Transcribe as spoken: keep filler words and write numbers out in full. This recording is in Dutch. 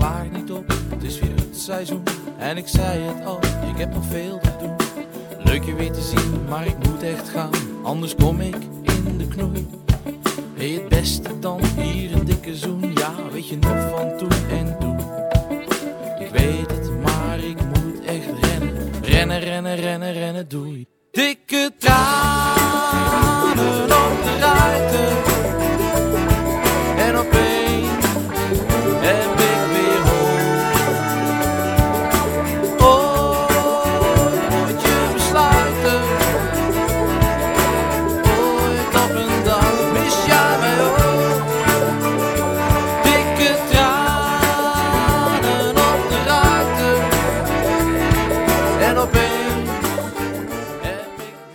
klaag niet op, het is weer het seizoen. En ik zei het al, ik heb nog veel te doen. Leuk je weer te zien, maar ik moet echt gaan, anders kom ik in de knoei. Hey, het beste dan hier een dikke zoen, ja, weet je nog van toen en toen. Ik weet het, maar ik moet echt rennen, rennen, rennen, rennen, rennen, doei. Dikke tranen op de raam.